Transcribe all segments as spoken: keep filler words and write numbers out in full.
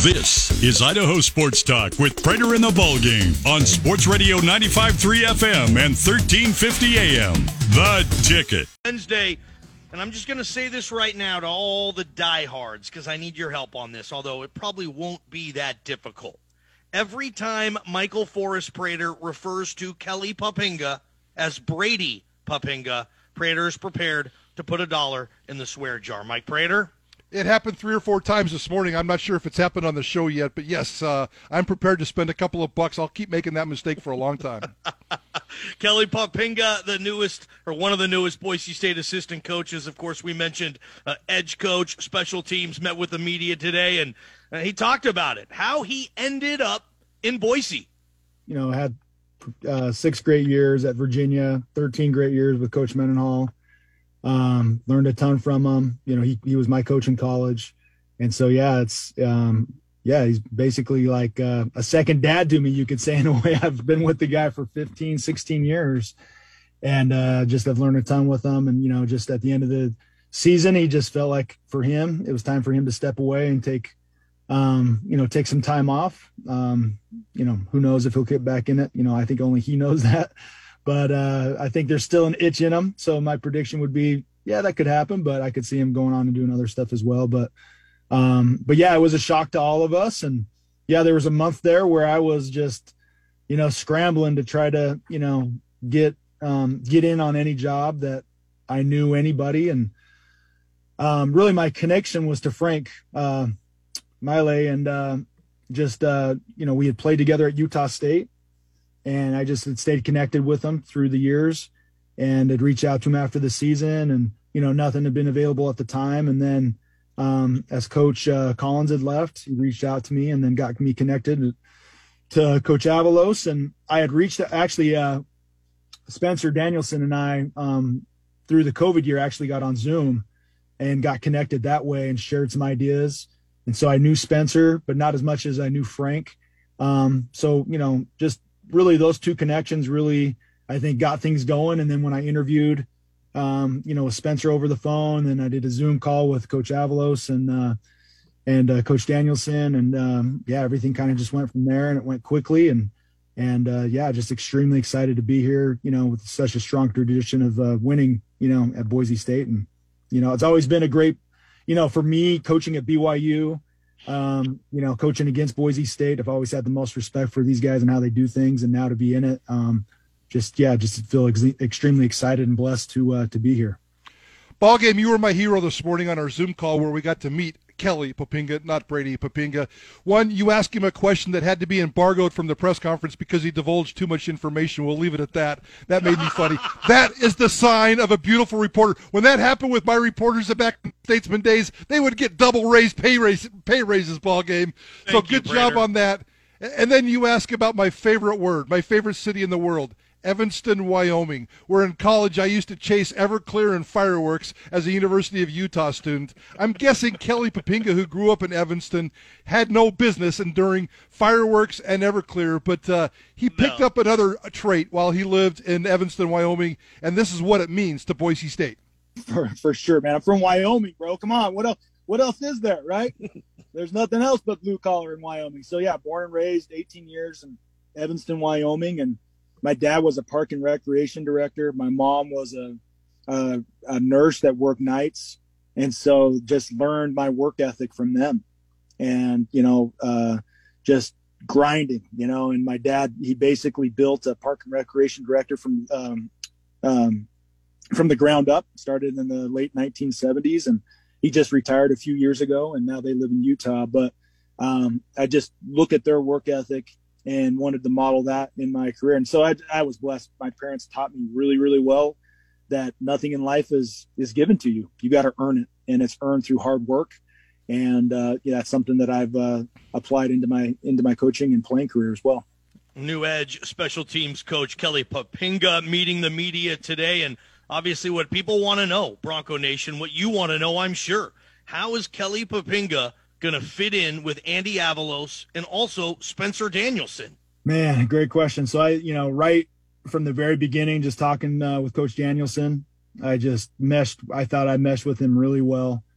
This is Idaho Sports Talk with Prater in the Ballgame on Sports Radio ninety-five point three F M and thirteen fifty A M. The Ticket. Wednesday, and I'm just going to say this right now to all the diehards because I need your help on this, although it probably won't be that difficult. Every time Michael Forrest Prater refers to Kelly Poppinga as Brady Poppinga, Prater is prepared to put a dollar in the swear jar. Mike Prater? It happened three or four times this morning. I'm not sure if it's happened on the show yet, but yes, uh, I'm prepared to spend a couple of bucks. I'll keep making that mistake for a long time. Kelly Poppinga, the newest, or one of the newest Boise State assistant coaches. Of course, we mentioned uh, edge coach, special teams, met with the media today, and uh, he talked about it, how he ended up in Boise. You know, had uh, six great years at Virginia, thirteen great years with Coach Mendenhall. Um, learned a ton from him. You know, he, he was my coach in college. And so, yeah, it's, um, yeah, he's basically like uh, a second dad to me, you could say, in a way. I've been with the guy for fifteen, sixteen years and uh, just have learned a ton with him. And, you know, just at the end of the season, he just felt like for him, it was time for him to step away and take, um, you know, take some time off. Um, you know, who knows if he'll get back in it. You know, I think only he knows that. But uh, I think there's still an itch in him. So my prediction would be, yeah, that could happen, but I could see him going on and doing other stuff as well. But, um, but yeah, it was a shock to all of us. And yeah, there was a month there where I was just, you know, scrambling to try to, you know, get, um, get in on any job that I knew anybody. And um, really my connection was to Frank uh, Maile. And uh, just, uh, you know, we had played together at Utah State. And I just had stayed connected with him through the years and had reached out to him after the season. And, you know, nothing had been available at the time. And then um, as Coach uh, Collins had left, he reached out to me and then got me connected to Coach Avalos. And I had reached actually uh, Spencer Danielson and I um, through the COVID year actually got on Zoom and got connected that way and shared some ideas. And so I knew Spencer, but not as much as I knew Frank. Um, so, you know, just really those two connections really, I think, got things going. And then when I interviewed, um, you know, with Spencer over the phone, and I did a Zoom call with Coach Avalos and, uh, and uh, Coach Danielson. And um, yeah, everything kind of just went from there and it went quickly. And, and uh, yeah, just extremely excited to be here, you know, with such a strong tradition of uh, winning, you know, at Boise State. And, you know, it's always been a great, you know, for me coaching at B Y U, Um, you know, coaching against Boise State, I've always had the most respect for these guys and how they do things, and now to be in it, um, just yeah, just feel ex- extremely excited and blessed to uh, to be here. Ballgame, you were my hero this morning on our Zoom call where we got to meet Kelly Poppinga, not Brady Poppinga. One, you asked him a question that had to be embargoed from the press conference because he divulged too much information. We'll leave it at that. That made me funny. That is the sign of a beautiful reporter. When that happened with my reporters at back in Statesman days, they would get double raised pay, raise, pay raises, Ballgame. So Thank good you, job Prater. on that. And then you ask about my favorite word, my favorite city in the world. Evanston, Wyoming, where in college I used to chase Everclear and fireworks as a University of Utah student. I'm guessing Kelly Poppinga, who grew up in Evanston, had no business enduring fireworks and Everclear, but uh, he picked No. up another trait while he lived in Evanston, Wyoming, and this is what it means to Boise State. For, for sure, man. I'm from Wyoming, bro. Come on. What else? What else is there, right? There's nothing else but blue collar in Wyoming. So yeah, born and raised, eighteen years in Evanston, Wyoming, and my dad was a park and recreation director. My mom was a, a, a nurse that worked nights. And so just learned my work ethic from them and, you know, uh, just grinding, you know, and my dad, he basically built a park and recreation director from, um, um, from the ground up, started in the late nineteen seventies, and he just retired a few years ago and now they live in Utah. But, um, I just look at their work ethic and wanted to model that in my career. And so I, I was blessed. My parents taught me really, really well that nothing in life is, is given to you. You got to earn it, and it's earned through hard work. And uh, yeah, that's something that I've uh, applied into my, into my coaching and playing career as well. New edge special teams coach Kelly Poppinga meeting the media today. And obviously what people want to know, Bronco Nation, what you want to know, I'm sure. How is Kelly Poppinga going to fit in with Andy Avalos and also Spencer Danielson? Man, great question. So I, you know, right from the very beginning, just talking uh, with Coach Danielson, I just meshed. I thought I meshed with him really well.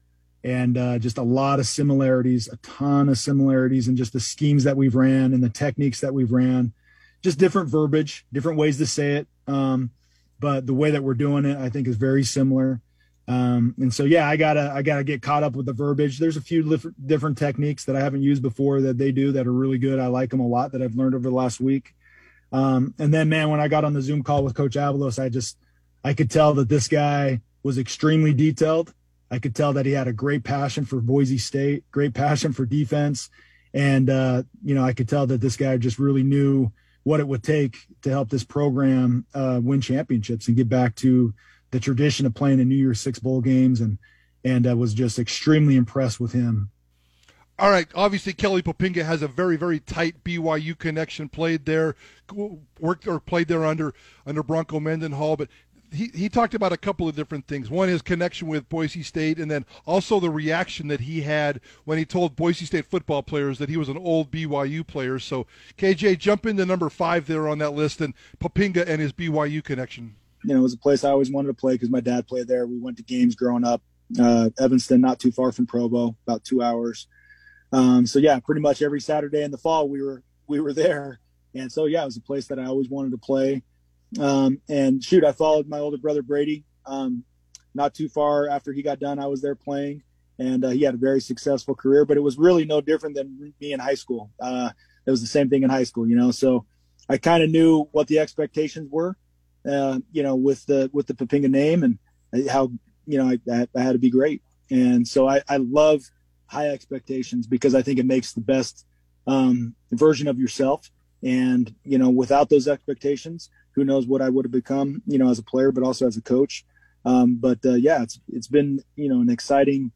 and uh, just a lot of similarities, a ton of similarities in just the schemes that we've ran and the techniques that we've ran, just different verbiage, different ways to say it. Um, but the way that we're doing it, I think, is very similar. Um, and so, yeah, I gotta, I gotta get caught up with the verbiage. There's a few different, different techniques that I haven't used before that they do that are really good. I like them a lot, that I've learned over the last week. Um, and then, man, when I got on the Zoom call with Coach Avalos, I just, I could tell that this guy was extremely detailed. I could tell that he had a great passion for Boise State, great passion for defense. And, uh, you know, I could tell that this guy just really knew what it would take to help this program uh, win championships and get back to the tradition of playing in New Year's Six bowl games, and and uh, was just extremely impressed with him. All right, obviously Kelly Poppinga has a very, very tight B Y U connection. Played there, worked or played there under under Bronco Mendenhall, but he he talked about a couple of different things. One, his connection with Boise State, and then also the reaction that he had when he told Boise State football players that he was an old B Y U player. So, K J, jump into number five there on that list, and Poppinga and his B Y U connection. You know, it was a place I always wanted to play because my dad played there. We went to games growing up. Uh, Evanston, not too far from Provo, about two hours. Um, so yeah, pretty much every Saturday in the fall we were we were there, and so yeah, it was a place that I always wanted to play. Um, and shoot, I followed my older brother Brady. Um, not too far after he got done, I was there playing, and uh, he had a very successful career. But it was really no different than me in high school. Uh, it was the same thing in high school, you know. So I kind of knew what the expectations were. Uh, you know, with the with the Poppinga name, and how, you know, I, I had to be great. And so I, I love high expectations because I think it makes the best um, version of yourself. And, you know, without those expectations, who knows what I would have become, you know, as a player, but also as a coach. Um, but uh, yeah, it's it's been, you know, an exciting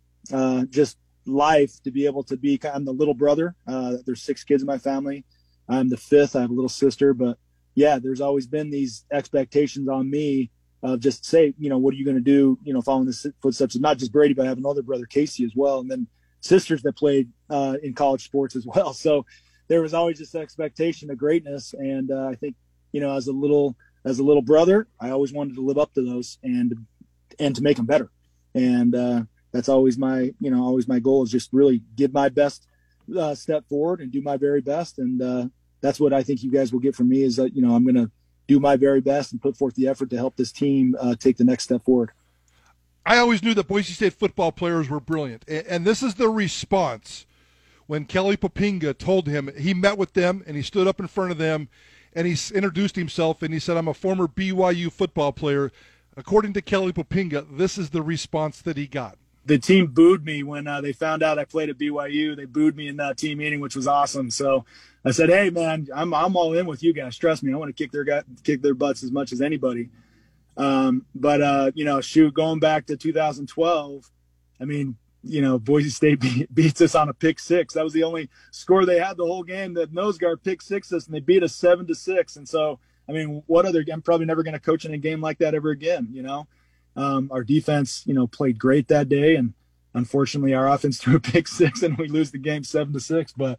uh, just life to be able to be. I'm the little brother. Uh, there's six kids in my family. I'm the fifth. I have a little sister, but yeah, there's always been these expectations on me of just say, you know, what are you going to do, you know, following the footsteps of not just Brady, but I have an older brother, Casey, as well. And then sisters that played uh, in college sports as well. So there was always this expectation of greatness. And uh, I think, you know, as a little, as a little brother, I always wanted to live up to those and, and to make them better. And uh, that's always my, you know, always my goal is just really give my best uh, step forward and do my very best. And, uh, that's what I think you guys will get from me is that, you know, I'm going to do my very best and put forth the effort to help this team uh, take the next step forward. I always knew that Boise State football players were brilliant. And this is the response when Kelly Poppinga told him, he met with them and he stood up in front of them and he introduced himself and he said, I'm a former B Y U football player. According to Kelly Poppinga, this is the response that he got. The team booed me when uh, they found out I played at B Y U. They booed me in that team meeting, which was awesome. So I said, "Hey, man, I'm I'm all in with you guys. Trust me, I want to kick their guy, kick their butts as much as anybody." Um, but uh, you know, shoot, going back to two thousand twelve, I mean, you know, Boise State beat, beats us on a pick six. That was the only score they had the whole game. That nose guard pick six us, and they beat us seven to six. And so, I mean, what other? I'm probably never going to coach in a game like that ever again. You know. Um, our defense, you know, played great that day, and unfortunately, our offense threw a pick six, and we lose the game seven to six. But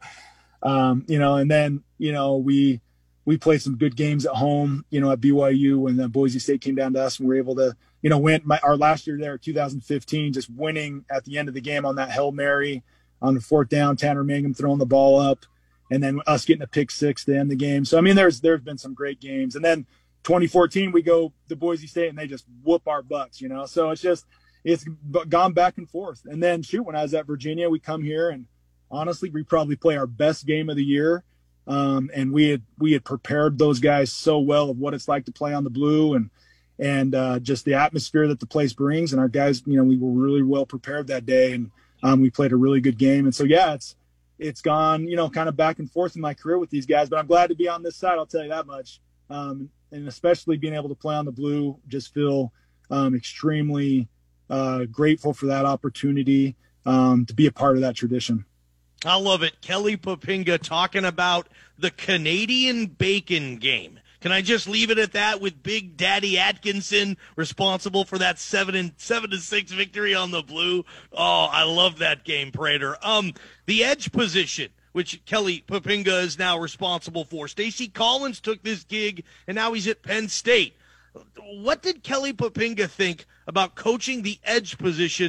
um, you know, and then you know we we played some good games at home, you know, at B Y U when the Boise State came down to us, and we were able to, you know, win. My, our last year there, two thousand fifteen, just winning at the end of the game on that Hail Mary on the fourth down, Tanner Mangum throwing the ball up, and then us getting a pick six to end the game. So I mean, there's there's been some great games, and then twenty fourteen, we go to Boise State and they just whoop our butts, you know? So it's just, it's gone back and forth. And then shoot, when I was at Virginia, we come here and honestly, we probably play our best game of the year. Um, and we had, we had prepared those guys so well of what it's like to play on the blue and, and uh, just the atmosphere that the place brings. And our guys, you know, we were really well prepared that day, and um, we played a really good game. And so, yeah, it's, it's gone, you know, kind of back and forth in my career with these guys, but I'm glad to be on this side. I'll tell you that much. Um, and especially being able to play on the blue, just feel um, extremely uh, grateful for that opportunity um, to be a part of that tradition. I love it. Kelly Poppinga talking about the Canadian bacon game. Can I just leave it at that with Big Daddy Atkinson responsible for that seven and seven to six victory on the blue? Oh, I love that game, Prater. Um, the edge position, which Kelly Poppinga is now responsible for. Stacey Collins took this gig, and now he's at Penn State. What did Kelly Poppinga think about coaching the edge position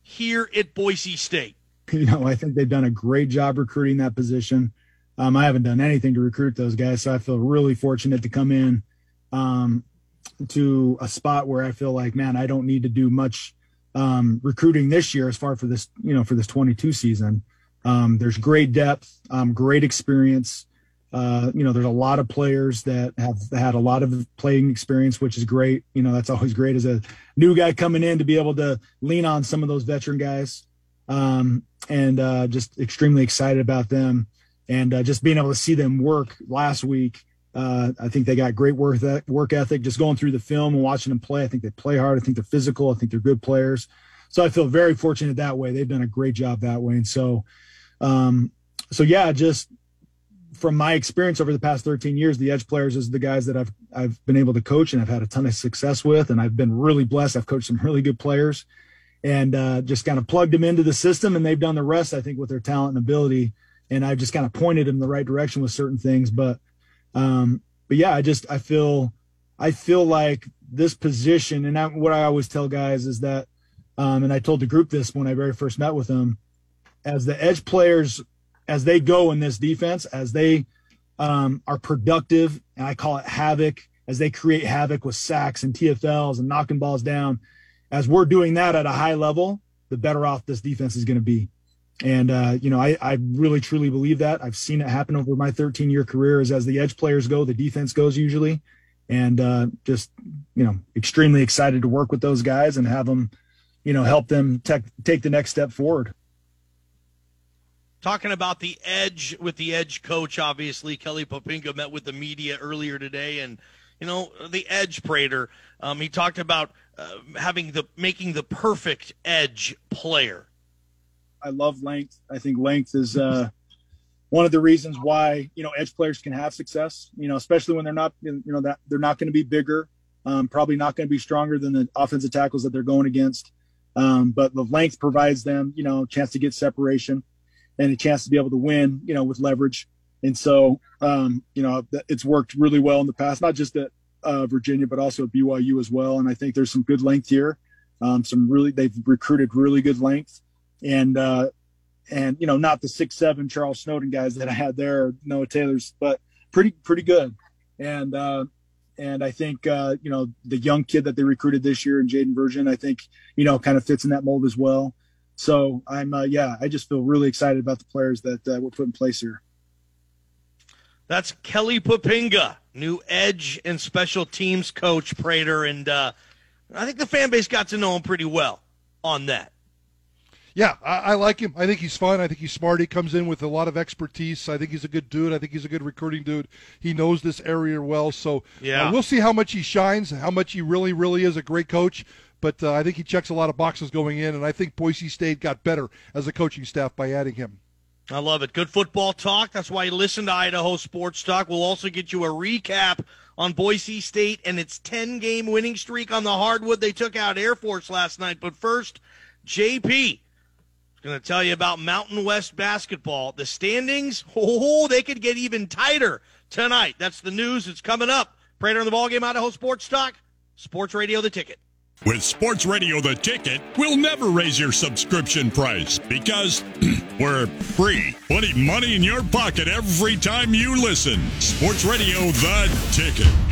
here at Boise State? You know, I think they've done a great job recruiting that position. Um, I haven't done anything to recruit those guys, so I feel really fortunate to come in um, to a spot where I feel like, man, I don't need to do much um, recruiting this year as far for this, you know, for this twenty-two season. Um, there's great depth, um, great experience. Uh, you know, there's a lot of players that have had a lot of playing experience, which is great. You know, that's always great as a new guy coming in to be able to lean on some of those veteran guys. Um, and uh, just extremely excited about them. And uh, just being able to see them work last week, uh, I think they got great work, work ethic. Just going through the film and watching them play, I think they play hard. I think they're physical. I think they're good players. So I feel very fortunate that way. They've done a great job that way. And so, um, so yeah, just from my experience over the past thirteen years, the edge players is the guys that I've I've been able to coach and I've had a ton of success with, and I've been really blessed. I've coached some really good players, and uh, just kind of plugged them into the system, and they've done the rest, I think, with their talent and ability. And I've just kind of pointed them in the right direction with certain things. But, um, but yeah, I just I feel I feel like this position, and I, what I always tell guys is that, um, and I told the group this when I very first met with them, as the edge players, as they go in this defense, as they um, are productive, and I call it havoc, as they create havoc with sacks and T F Ls and knocking balls down, as we're doing that at a high level, the better off this defense is going to be. And, uh, you know, I, I really, truly believe that. I've seen it happen over my thirteen-year career is as the edge players go, the defense goes usually. And uh, just, you know, extremely excited to work with those guys and have them, you know, help them te- take the next step forward. Talking about the edge with the edge coach, obviously, Kelly Poppinga met with the media earlier today, and, you know, the edge Prater, um, he talked about uh, having the making the perfect edge player. I love length. I think length is uh, one of the reasons why, you know, edge players can have success, you know, especially when they're not, you know, that they're not going to be bigger, um, probably not going to be stronger than the offensive tackles that they're going against. Um, but the length provides them, you know, a chance to get separation and a chance to be able to win, you know, with leverage. And so, um, you know, it's worked really well in the past, not just at uh, Virginia, but also at B Y U as well. And I think there's some good length here. Um, some really, they've recruited really good length. And, uh, and, you know, not the six, seven Charles Snowden guys that I had there, or Noah Taylor's, but pretty, pretty good. And, uh, and I think, uh, you know, the young kid that they recruited this year in Jaden Virgin, I think, you know, kind of fits in that mold as well. So I'm, uh, yeah, I just feel really excited about the players that uh, were put in place here. That's Kelly Poppinga, new edge and special teams coach, Prater. And uh, I think the fan base got to know him pretty well on that. Yeah, I, I like him. I think he's fun. I think he's smart. He comes in with a lot of expertise. I think he's a good dude. I think he's a good recruiting dude. He knows this area well. So yeah. uh, we'll see how much he shines, how much he really, really is a great coach. But uh, I think he checks a lot of boxes going in, and I think Boise State got better as a coaching staff by adding him. I love it. Good football talk. That's why you listen to Idaho Sports Talk. We'll also get you a recap on Boise State and its ten-game winning streak on the hardwood. They took out Air Force last night. But first, J P is going to tell you about Mountain West basketball. The standings, oh, they could get even tighter tonight. That's the news. It's coming up. Prater on the ballgame, Idaho Sports Talk, Sports Radio The Ticket. With Sports Radio The Ticket, we'll never raise your subscription price because we're free, putting money in your pocket every time you listen. Sports Radio The Ticket.